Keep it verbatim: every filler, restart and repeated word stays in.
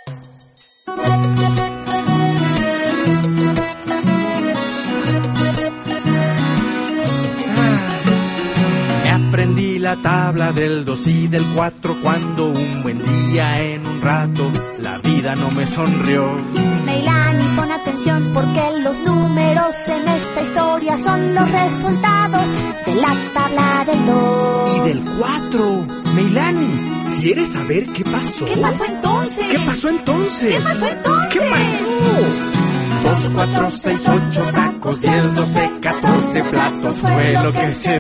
Aprendí la tabla del dos y del cuatro cuando un buen día en un rato la vida no me sonrió. Meilani, pon atención porque los números en esta historia son los resultados de la tabla del dos. Y del cuatro. Meilani, ¿quieres saber qué pasó? ¿Qué pasó entonces? ¿Qué pasó entonces? ¿Qué pasó entonces? ¿Qué pasó? Dos, cuatro, seis, ocho tacos, diez, doce, catorce platos fue lo que se